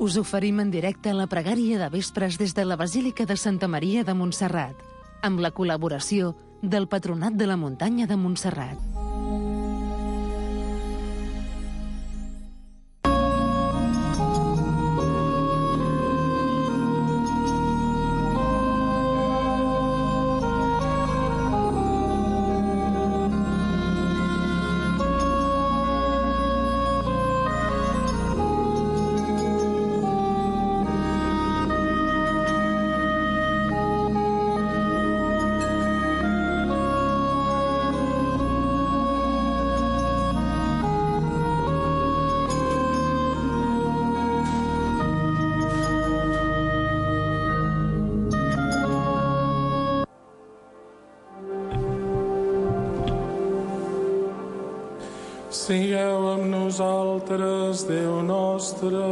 Us oferim en directe la pregària de vespres des de la Basílica de Santa Maria de Montserrat, amb la col·laboració del Patronat de la Muntanya de Montserrat. Sigueu amb nosaltres, Déu nostre.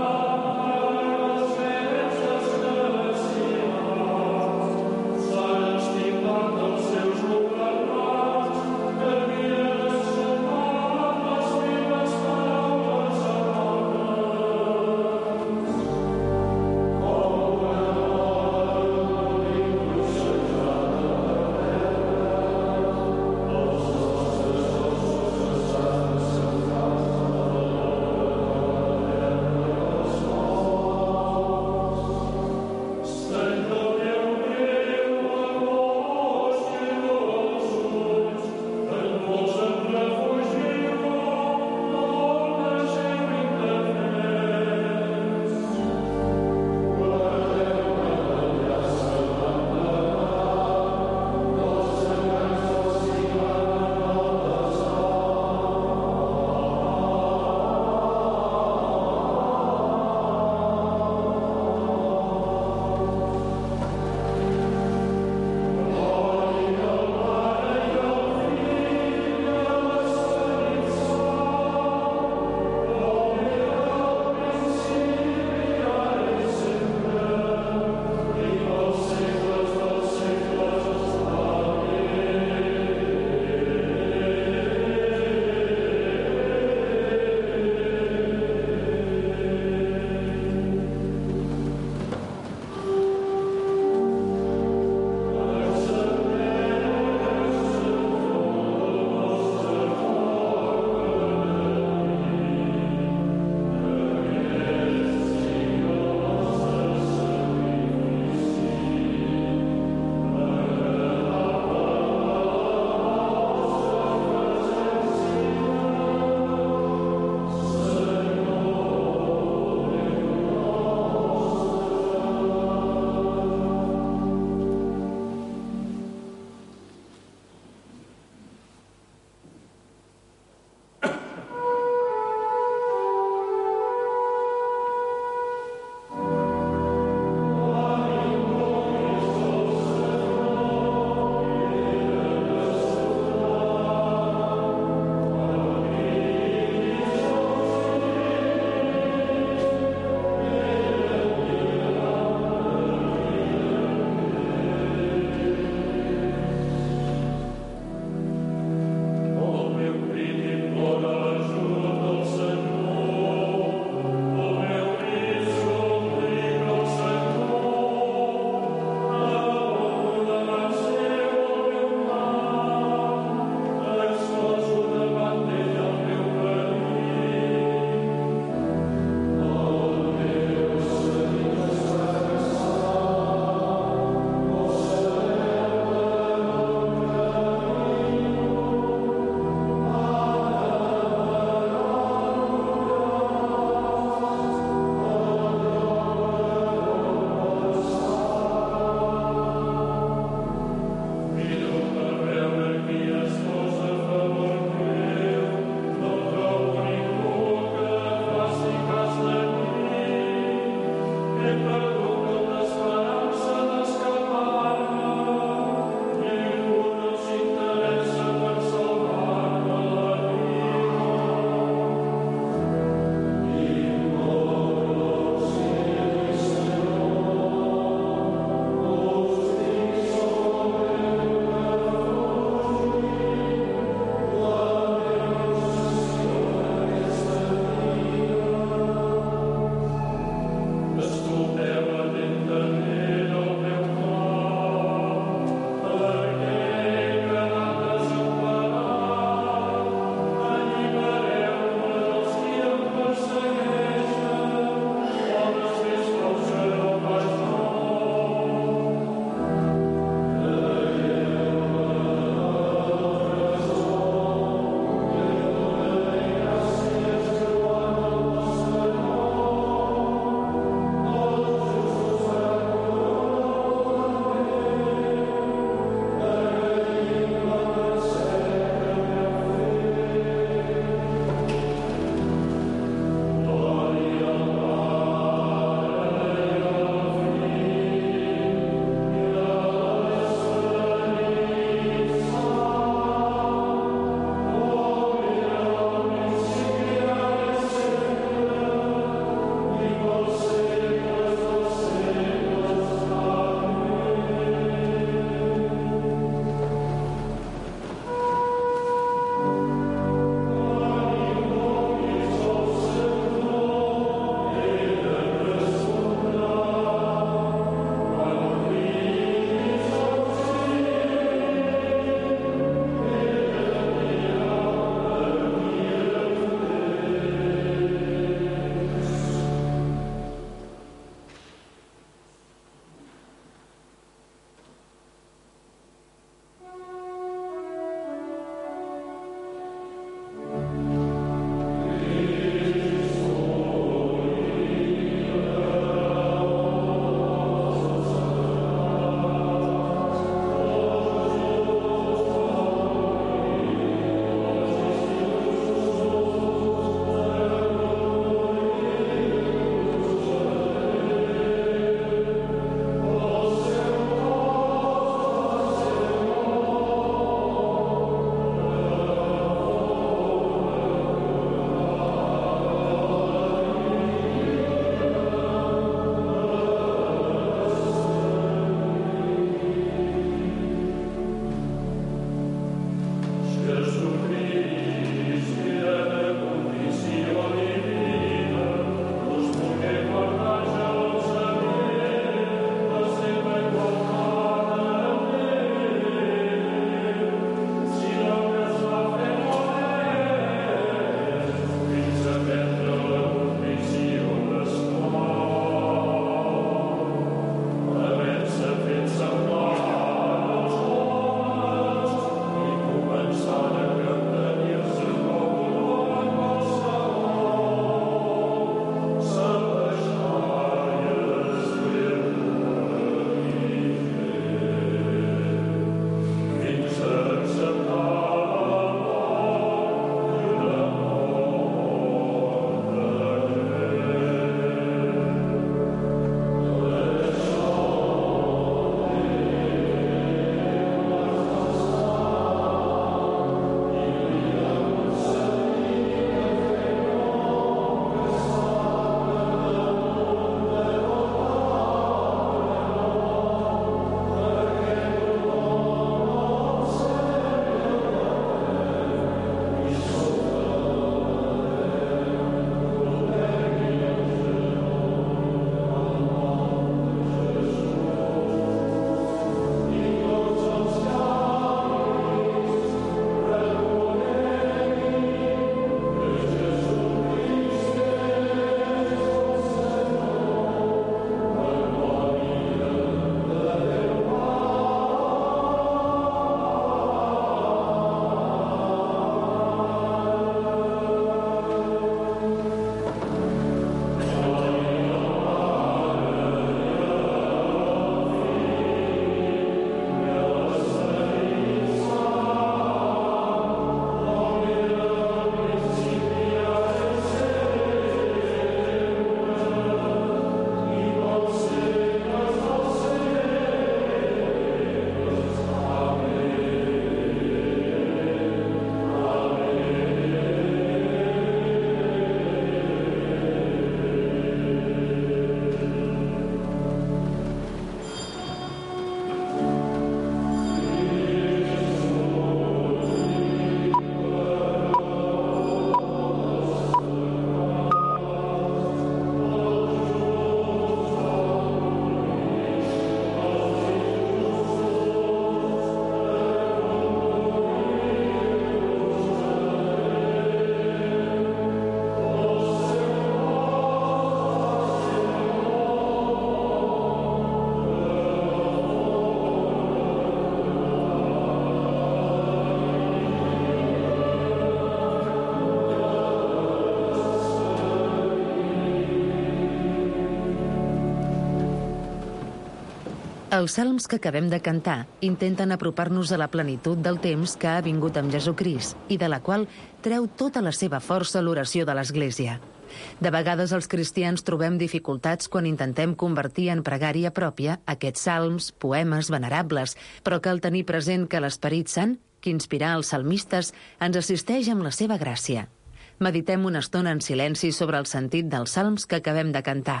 Els salms que acabem de cantar intenten apropar-nos a la plenitud del temps que ha vingut amb Jesucrist i de la qual treu tota la seva força l'oració de l'Església. De vegades els cristians trobem dificultats quan intentem convertir en pregària pròpia aquests salms, poemes venerables, però cal tenir present que l'Esperit Sant, que inspirà els salmistes, ens assisteix amb la seva gràcia. Meditem una estona en silenci sobre el sentit dels salms que acabem de cantar.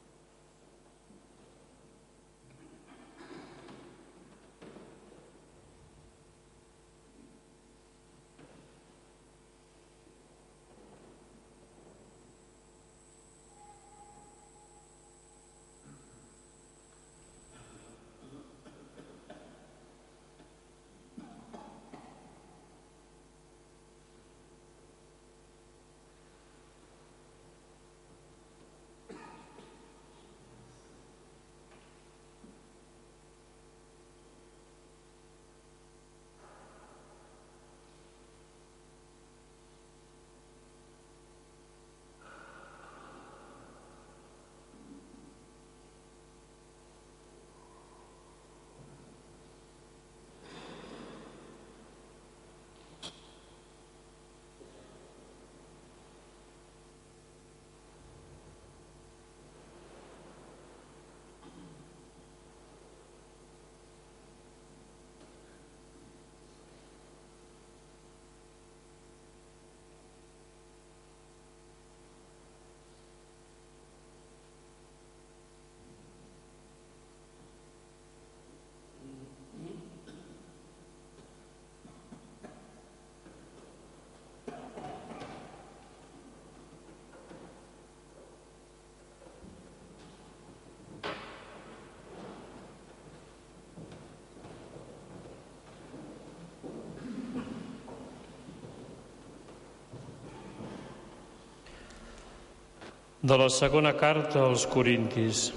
De la segona carta als Corintis.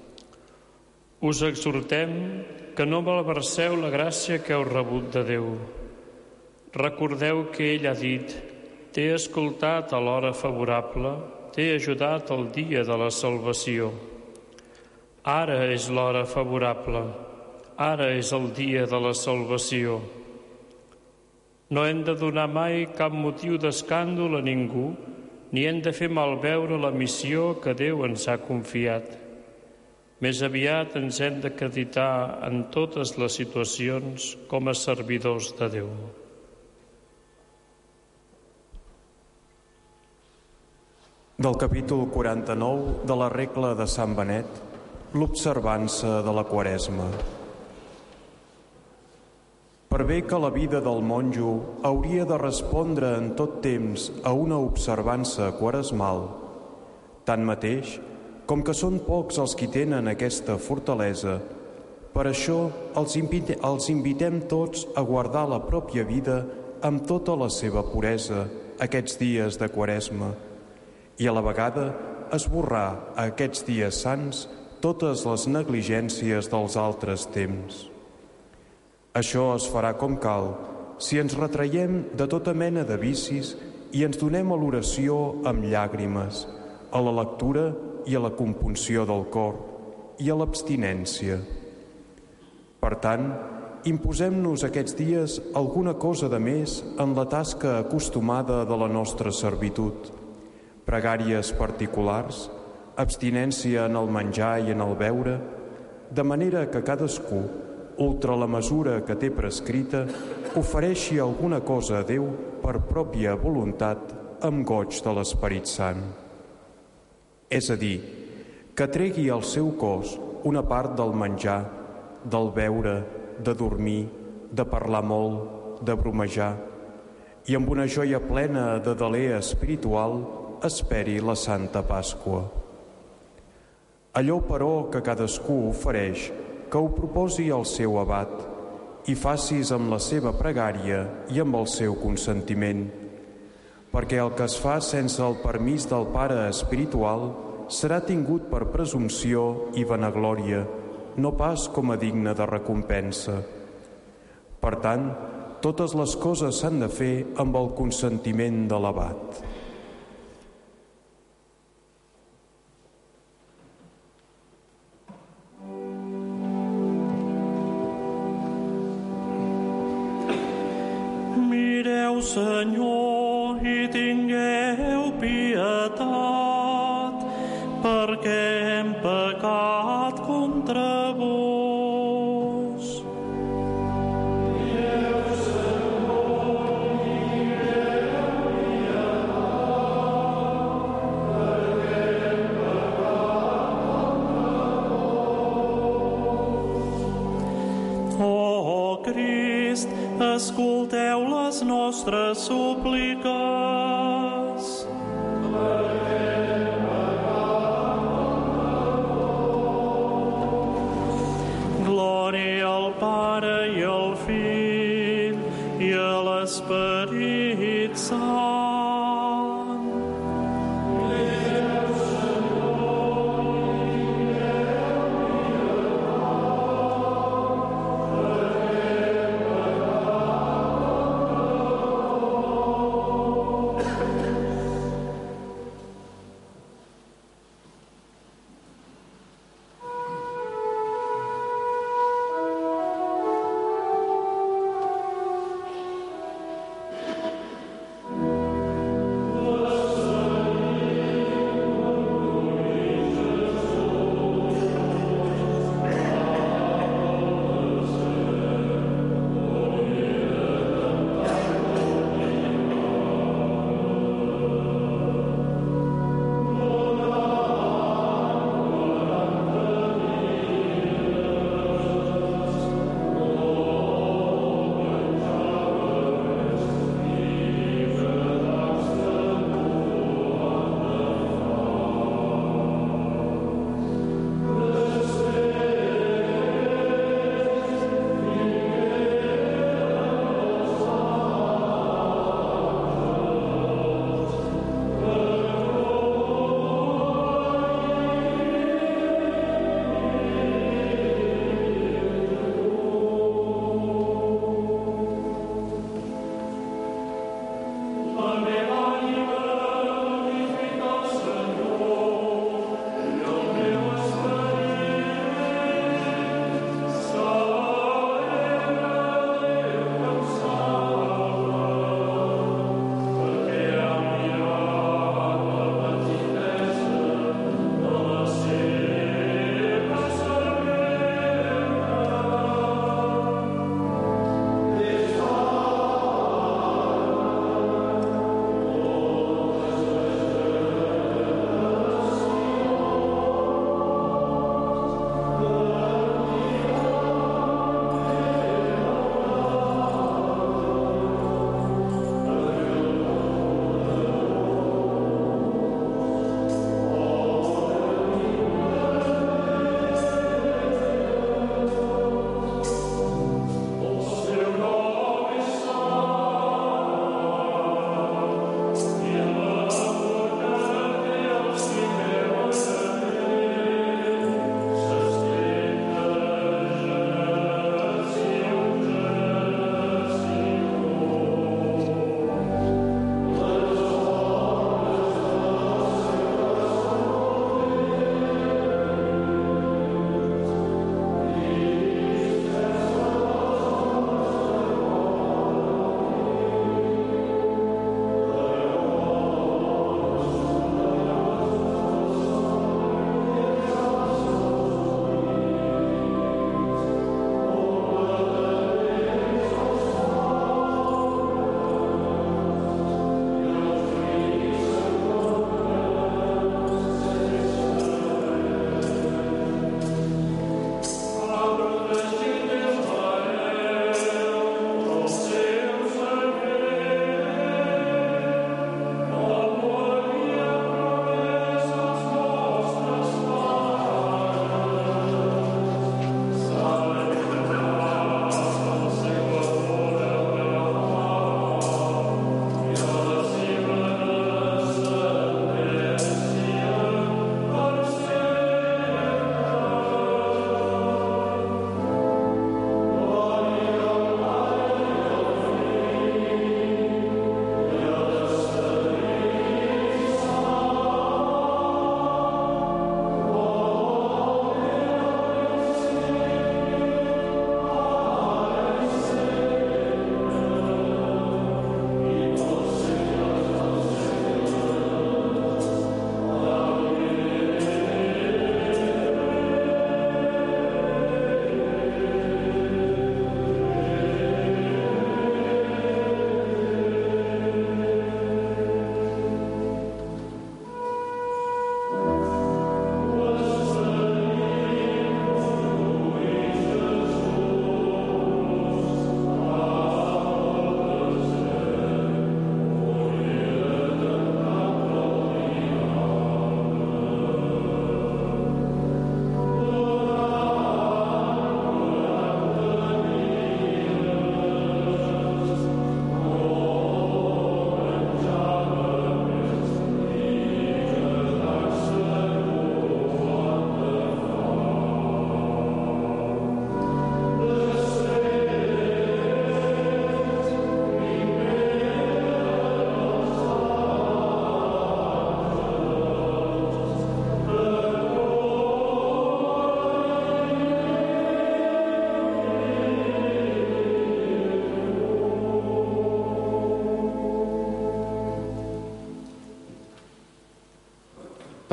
Us exhortem que no malverseu la gràcia que heu rebut de Déu. Recordeu que ell ha dit: «T'he escoltat a l'hora favorable, t'he ajudat al dia de la salvació». Ara és l'hora favorable, ara és el dia de la salvació. No hem de donar mai cap motiu d'escàndol a ningú, ni hem de fer malveure la missió que Déu ens ha confiat. Més aviat ens hem d'acreditar en totes les situacions com a servidors de Déu. Del capítol 49 de la regla de Sant Benet, l'observança de la Quaresma. Per bé que la vida del monjo hauria de respondre en tot temps a una observança quaresmal, tanmateix, com que són pocs els qui tenen aquesta fortalesa, per això els invitem tots a guardar la pròpia vida amb tota la seva puresa aquests dies de Quaresma i a la vegada esborrar a aquests dies sants totes les negligències dels altres temps. Això es farà com cal si ens retraiem de tota mena de vicis i ens donem a l'oració amb llàgrimes, a la lectura i a la compunció del cor i a l'abstinència. Per tant, imposem-nos aquests dies alguna cosa de més en la tasca acostumada de la nostra servitud, pregàries particulars, abstinència en el menjar i en el beure, de manera que cadascú, ultra la mesura que té prescrita, ofereixi alguna cosa a Déu per pròpia voluntat amb goig de l'Esperit Sant. És a dir, que tregui al seu cos una part del menjar, del beure, de dormir, de parlar molt, de bromejar, i amb una joia plena de deler espiritual esperi la Santa Pasqua. Allò, però, que cadascú ofereix, que ho proposi al seu abat i facis amb la seva pregària i amb el seu consentiment, perquè el que es fa sense el permís del pare espiritual serà tingut per presumpció i vanaglòria, no pas com a digne de recompensa. Per tant, totes les coses s'han de fer amb el consentiment de l'abat. Senyor, i tingueu pietat, perquè hem pecat contra vos. Tingueu, Senyor, tingueu pietat, perquè hem pecat contra vos. Oh, Crist, escolteu les nostres súpliques. Glòria al Pare i al Fill i a l'Esperit Sant. Glòria, Senyor, tingueu pietat, perquè hem pecat contra vos.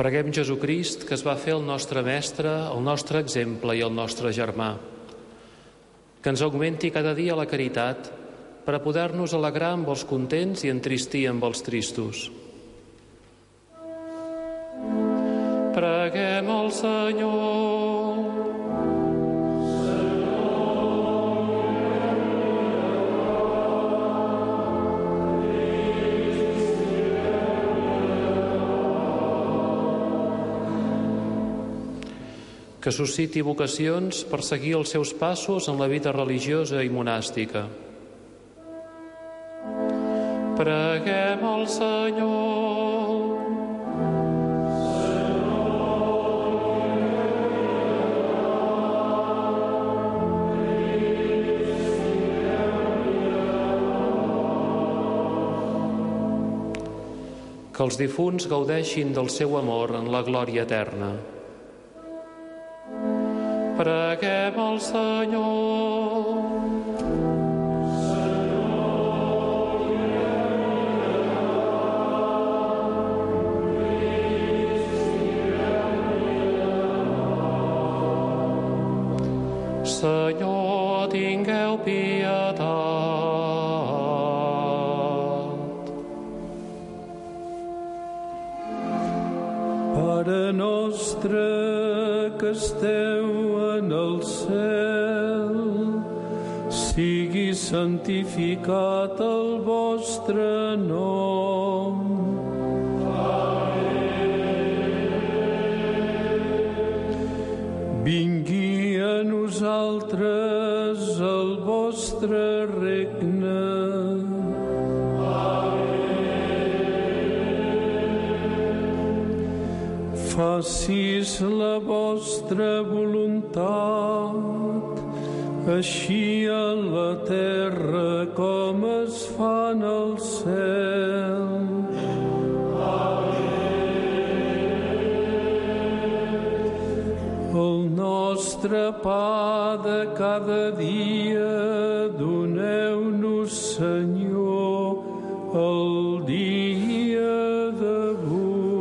Preguem Jesucrist, que es va fer el nostre mestre, el nostre exemple i el nostre germà, que ens augmenti cada dia la caritat per a poder-nos alegrar amb els contents i entristir amb els tristos. Preguem al Senyor. Que susciti vocacions per seguir els seus passos en la vida religiosa i monàstica. Preguem al Senyor. Que els difunts gaudeixin del seu amor en la glòria eterna. Preguem al Senyor. Senyor, tingueu pietat. Pare nostre que esteu en el cel, sigui santificat el vostre nom. Vingui a nosaltres el vostre regne. Facis la vostra voluntat, així a la terra com es fa en el cel. El nostre pa de cada dia doneu-nos, Senyor, el dia d'avui.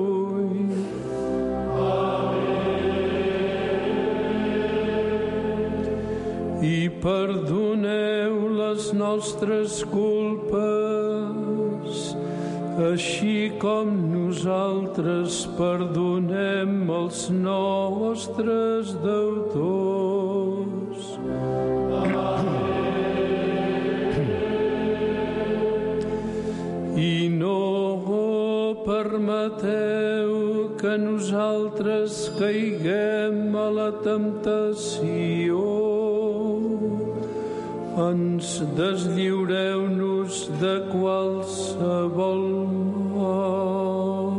I perdoneu les nostres culpes, així com nosaltres perdonem els nostres deutors. I no permeteu que nosaltres caiguem a la temptació. Ens deslliureu-nos de qualsevol mal.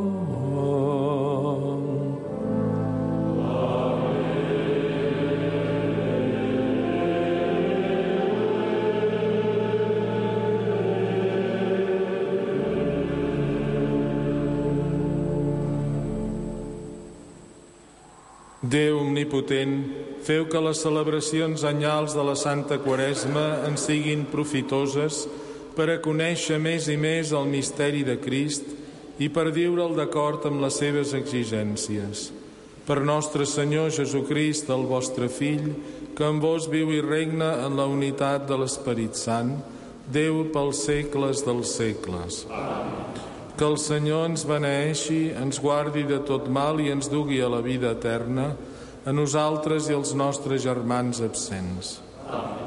Déu omnipotent, feu que les celebracions anyals de la Santa Quaresma ens siguin profitoses per a conèixer més i més el misteri de Crist i per viure'l d'acord amb les seves exigències. Per nostre Senyor Jesucrist, el vostre Fill, que amb vos viu i regna en la unitat de l'Esperit Sant, Déu pels segles dels segles. Amén. Que el Senyor ens beneeixi, ens guardi de tot mal i ens dugui a la vida eterna, a nosaltres i als nostres germans absents. Amén.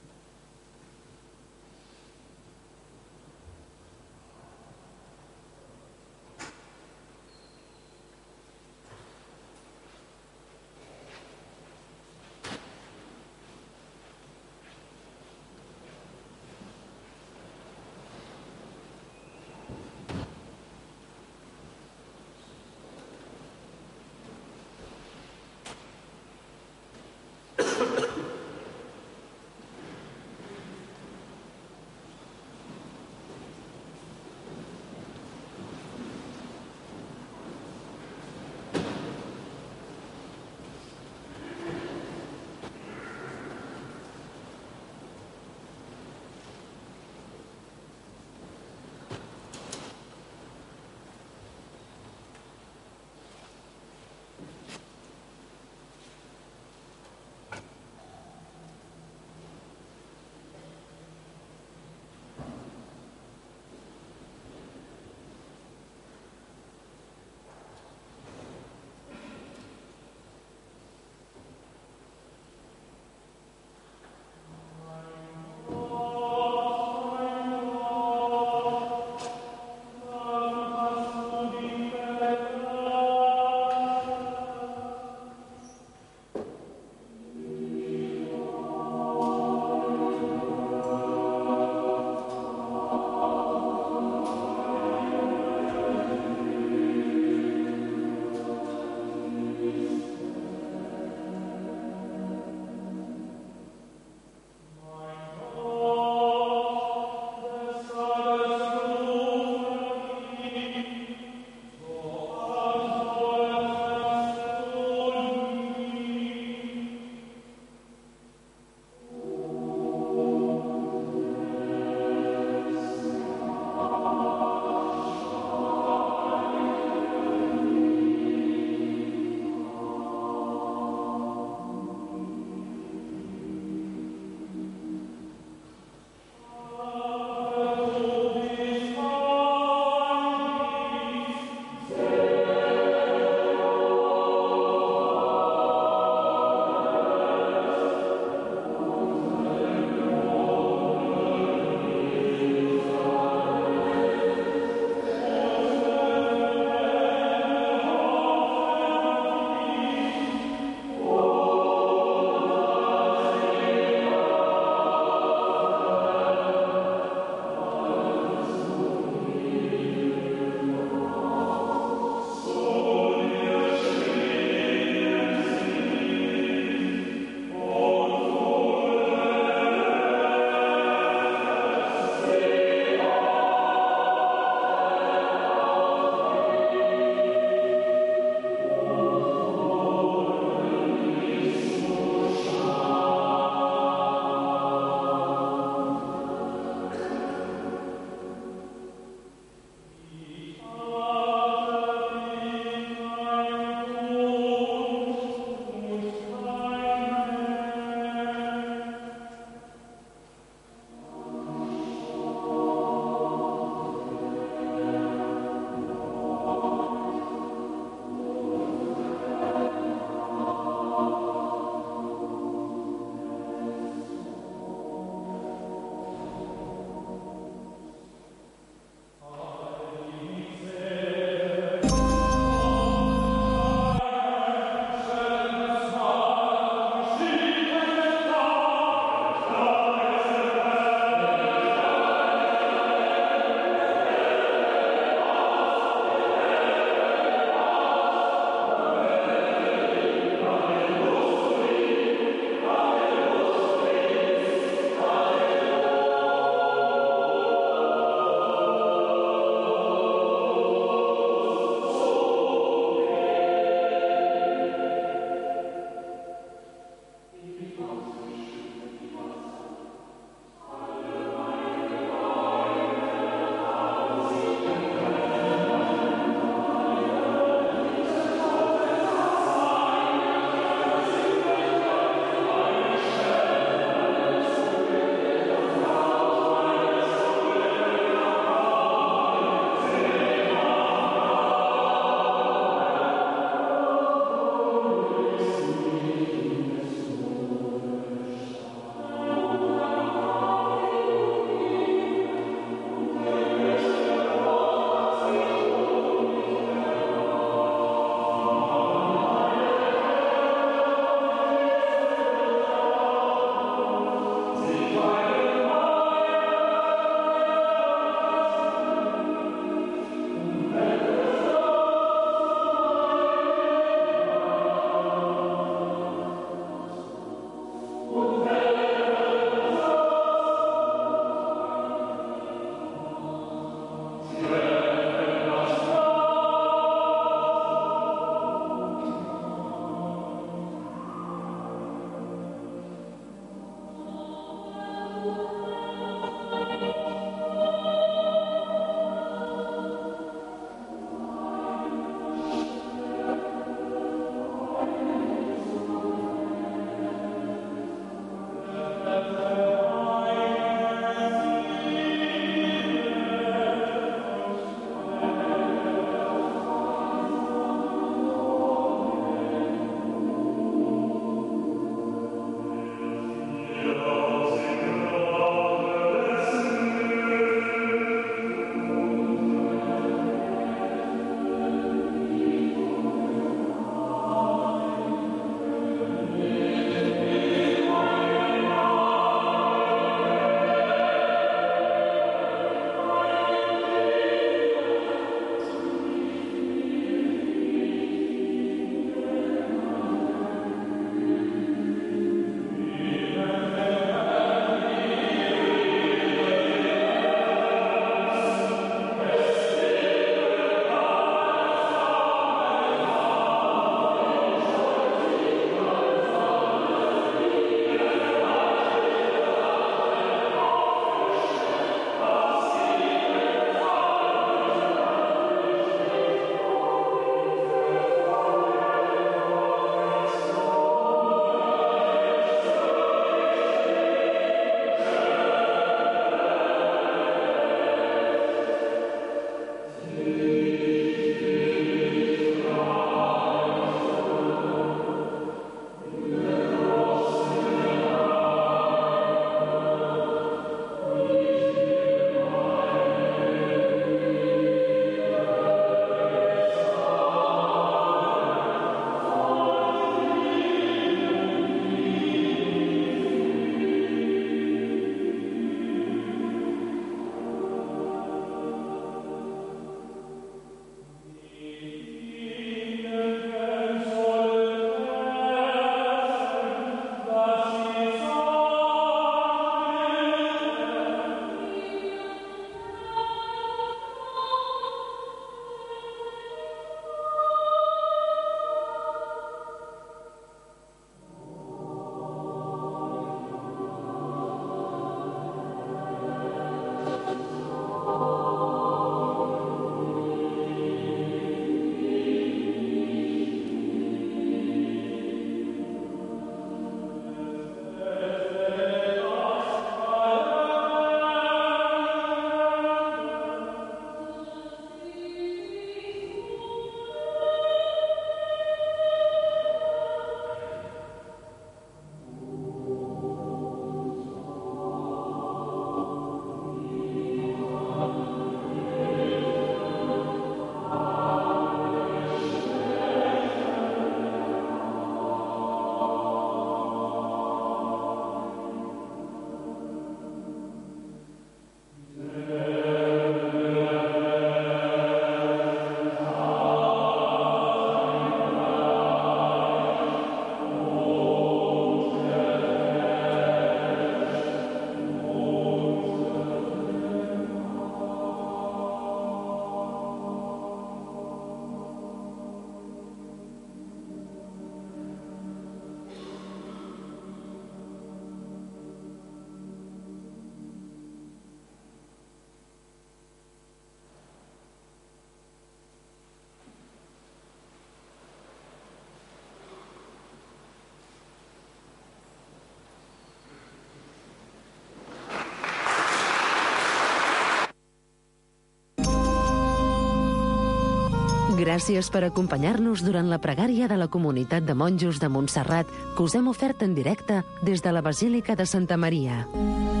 Gràcies per acompanyar-nos durant la pregària de la Comunitat de Monjos de Montserrat que us hem ofert en directe des de la Basílica de Santa Maria.